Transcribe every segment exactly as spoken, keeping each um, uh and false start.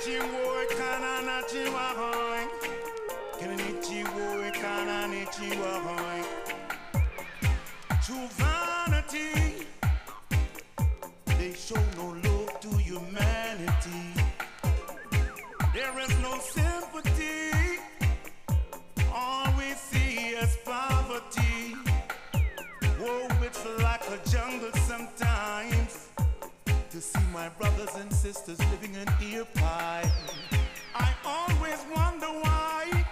Nichiwo kana nachiwa hoi. Can Nichiwo kana Nichiwa hoi. True vanity, they show no love to humanity. There is no sympathy. All we see is poverty. Oh, it's like a jungle sometimes to see my brothers and sisters living in ear pie. I always wonder why,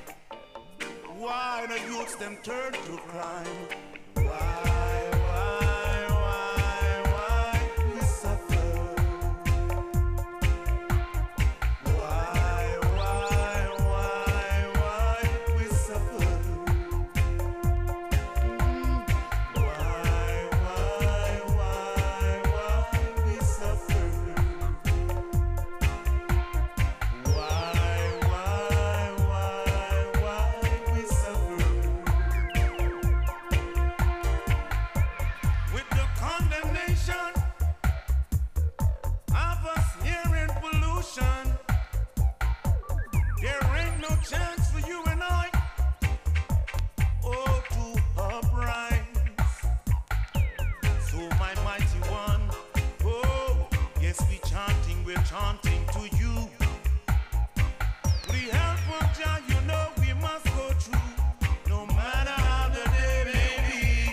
why the youths them turn to crime. Why, why, why, why we suffer? Why, why, why, why we suffer? Why, why, why, why we suffer? Why, why, why, why we suffer? With the condemnation of us hearing pollution, there ain't no chance for you and I, oh, to uprise. So my mighty one, oh, yes, we chanting, we're chanting to you. We help of Jah, you know we must go through, no matter how the day may be.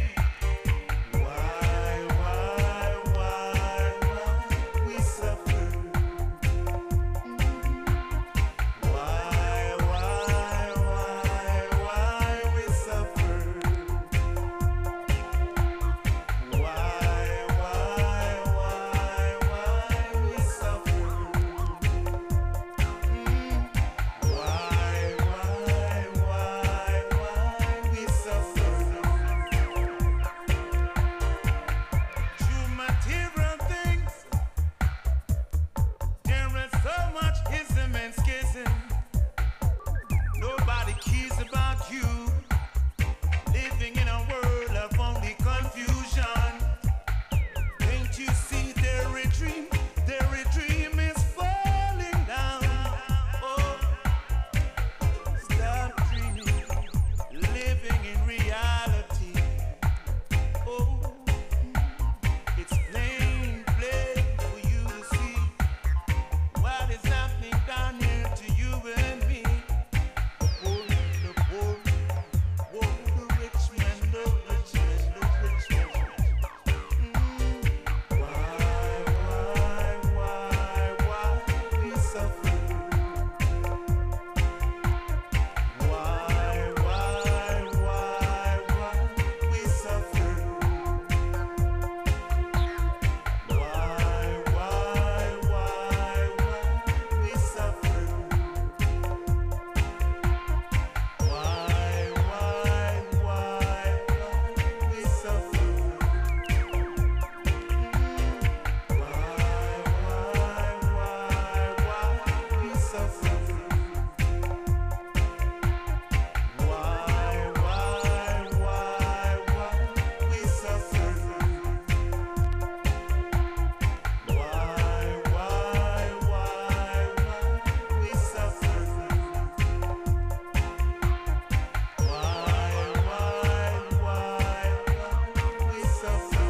Why, why, why, why we suffer? Why, why, why, why we suffer? Why, why, why, why we suffer? Why, why, why, why we suffer? True material things, there is so much ism and schism. Nobody cares about you, living in a world of only confusion. Can't you see their dream? Their dream is falling down. Oh, stop dreaming, living in reality. Oh, it's plain, plain for you to see what is happening down here to you and me. The poor and the poor, oh, the rich man, the rich man, the rich man. Mm. Why, why, why, why we suffer? Why, why, why, why we suffer? Why, why, why, why we suffer? Why, why, why, why we suffer? Why, why, why, why we suffer? Why, why, why, why we suffer? Why, why, why, why we suffer? Why, why, why, why we suffer?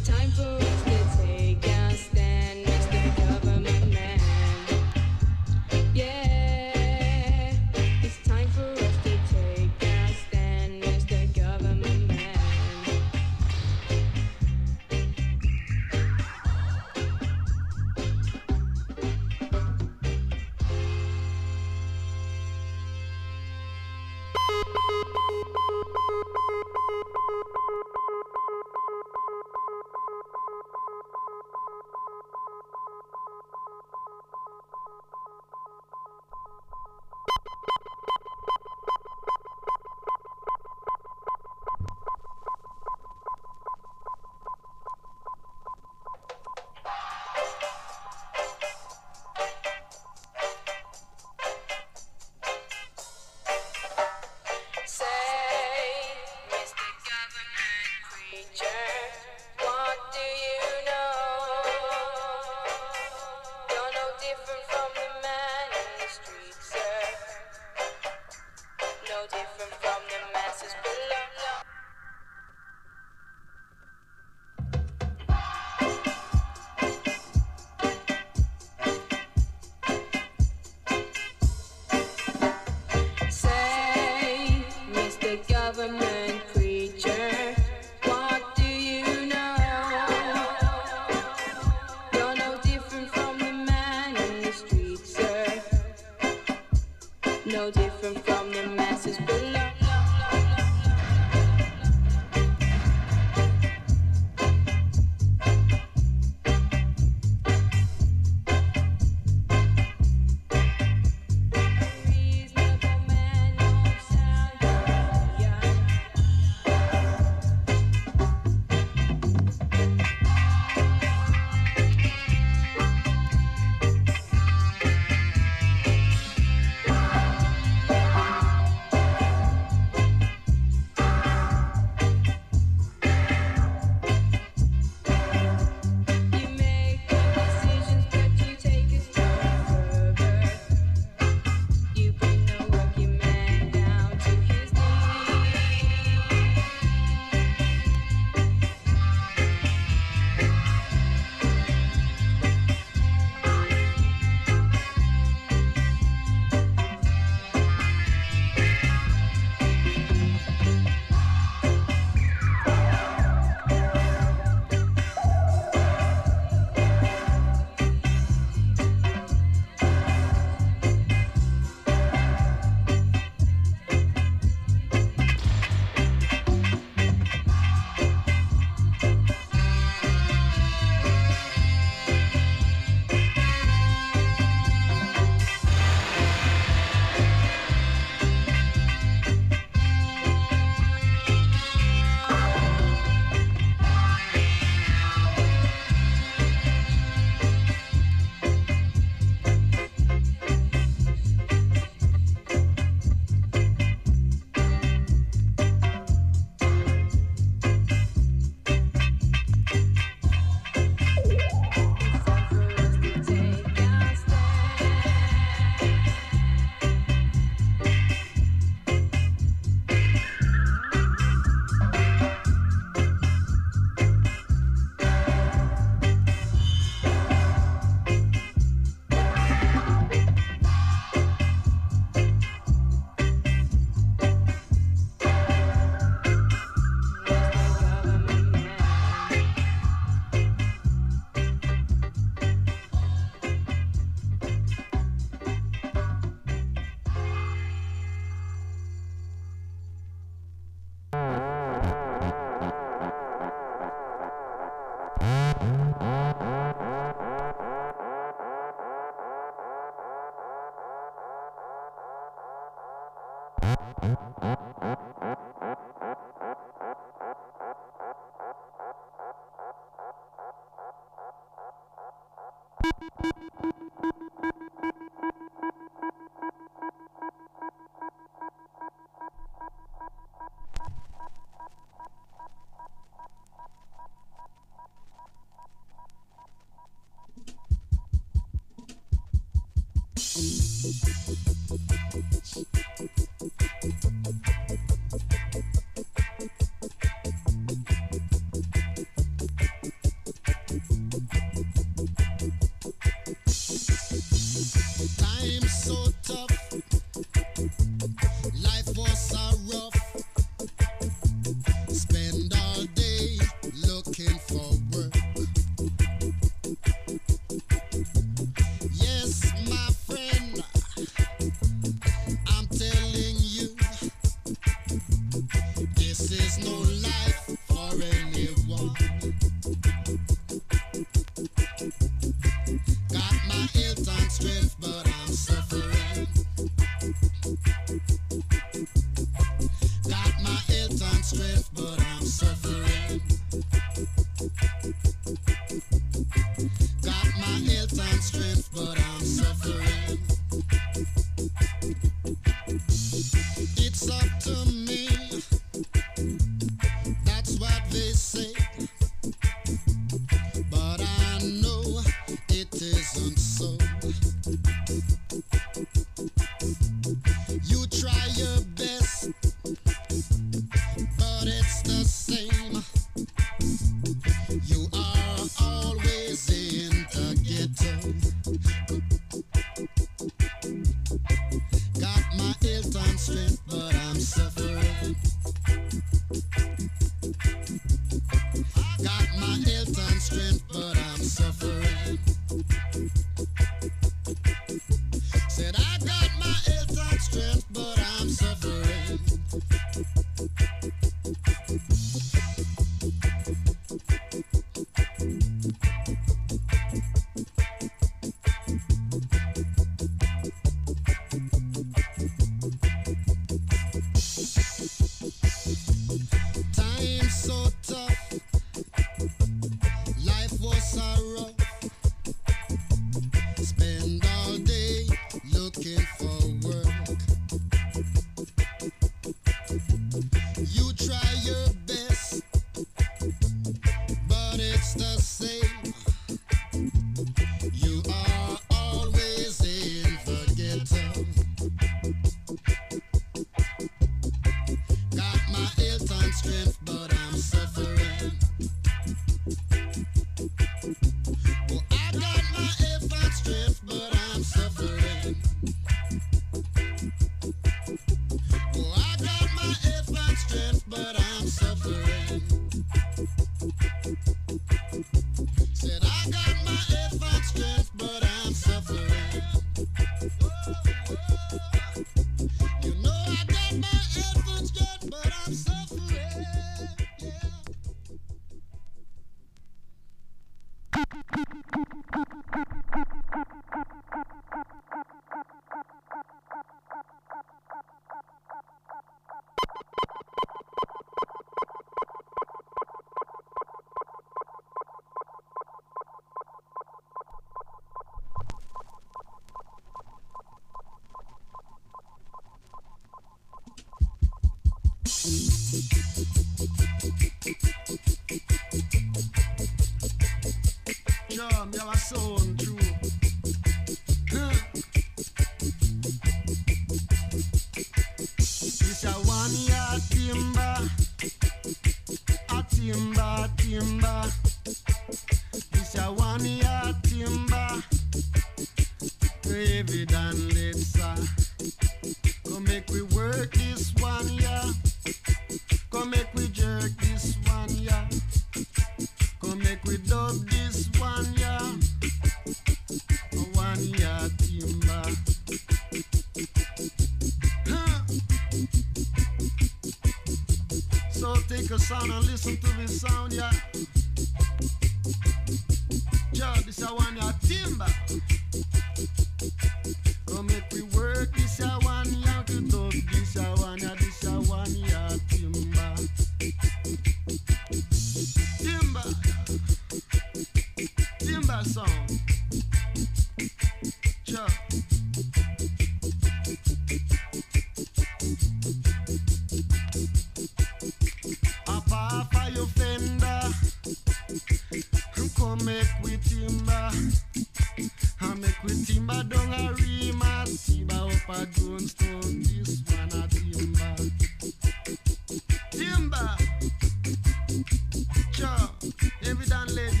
every damn lady.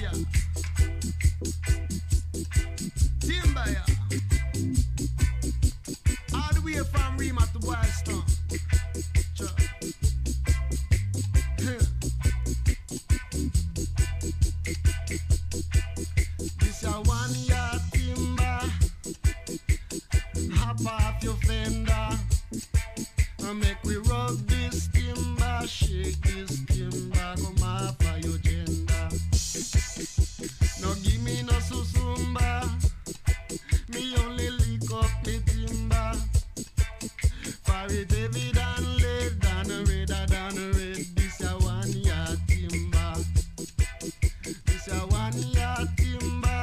Timbaya. All the way from Rima to Boylston. Sure. This a one yard timber. Hop off your fender. And make we rub this timber. Shake this timber. Come off of your gender. No give me no susumba. Me only lick up me timber. For it heavy than lead, than redder than red. This a one yard timber. This a one yard timber.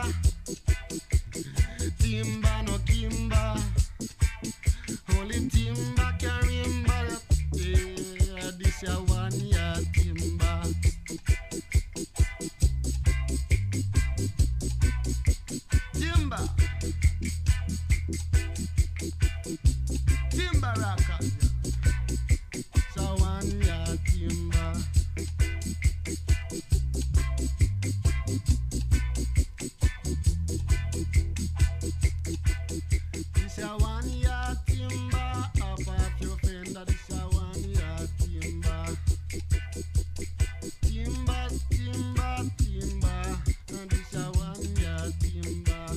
Timber no kimber. Only timber can remember. Yeah, this a one yard timber. Timber. Timber rocker. So one yard timber. This a one yard timber. Up off your fender. This a one yard timber. Timber, timber, timber. And this a one yard timber.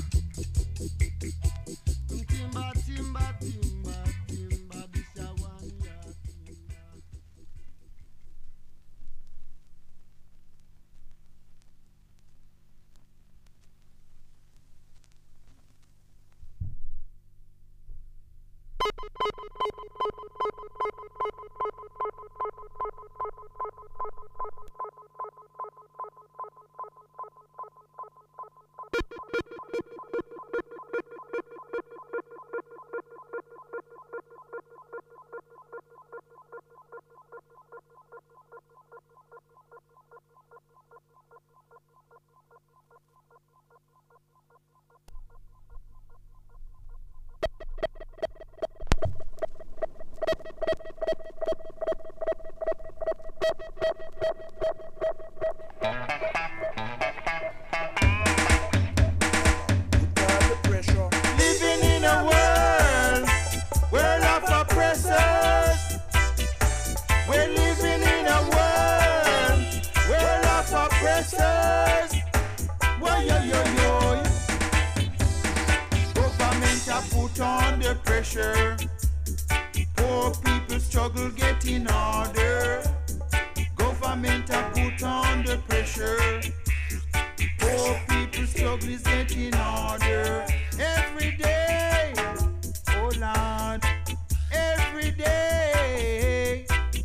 Timber, timber, timber, timber. This a one yard timber. Living in a world, world of oppressors. We're living in a world, world of oppressors. Why yo yo yo? Government are put under pressure. Poor people struggle getting order. Government are put under pressure. Poor people struggle is getting order. Every day, oh Lord, every day.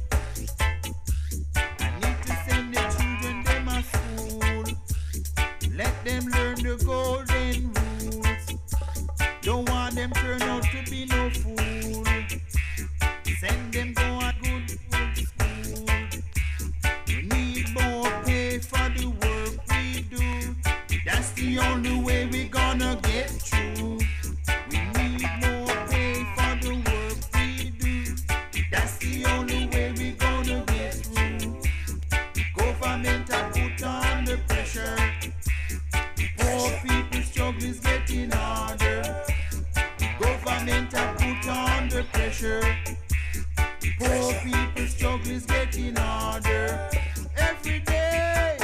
I need to send the children them a school. Let them learn the golden rules. Don't want them turn out to be no fool. Send them go a good, good school. We need more pay for the work we do. That's the only way we gonna get through. We need more pay for the work we do. That's the only way we gonna get through. Government are put under pressure. Poor people struggle is getting harder. Government are put under pressure. Poor people struggle is getting harder. Every day,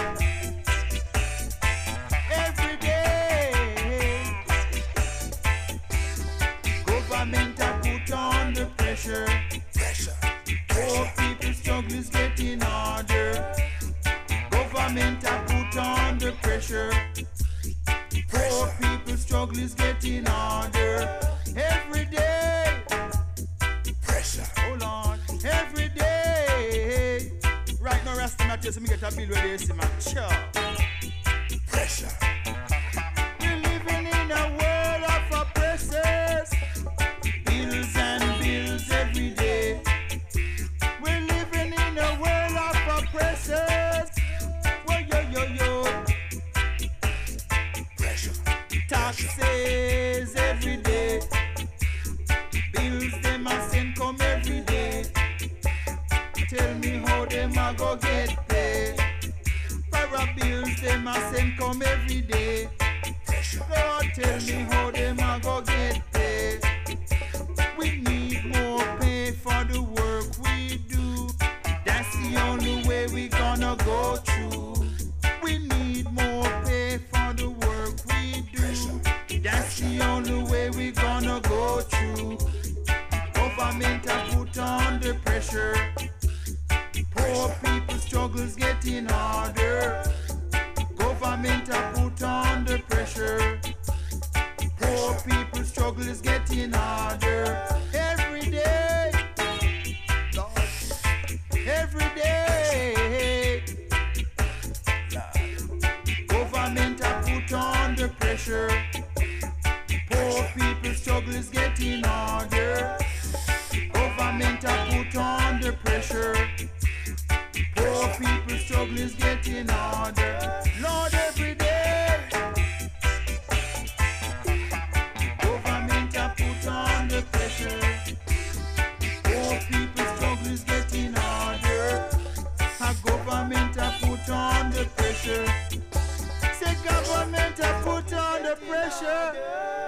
every day. Government are put under pressure. Pressure. Poor people struggle is getting harder. Government are put under pressure. Poor people struggle is getting harder. Every day. Pressure. Oh Lord. Every day. Right now, Rasta Matthew, so me get a bill where they see my sure. Pressure. We're living in a world of oppressors. Bills and bills every day. We're living in a world of oppressors. Whoa, yo, yo, yo. Pressure. Taxes every day. Bills them a send come every day. Tell me how them a go get paid. For a them a send come every day. Lord, tell me how them a go get paid. We need more pay for the work we do. That's the only way we gonna go through. We need more pay for the work we do. That's the only way we gonna go through. Government a put under pressure. Poor people struggles getting harder. Government a put under pressure. Poor people struggle is getting harder. Every day, Lord, every day. Government a put under pressure. Poor people struggle is getting harder. Government a put under pressure. Poor people struggle is getting harder. Lord, every day. Government a put under pressure. Poor people struggle is getting harder. A government a put under pressure. Say government a put under pressure.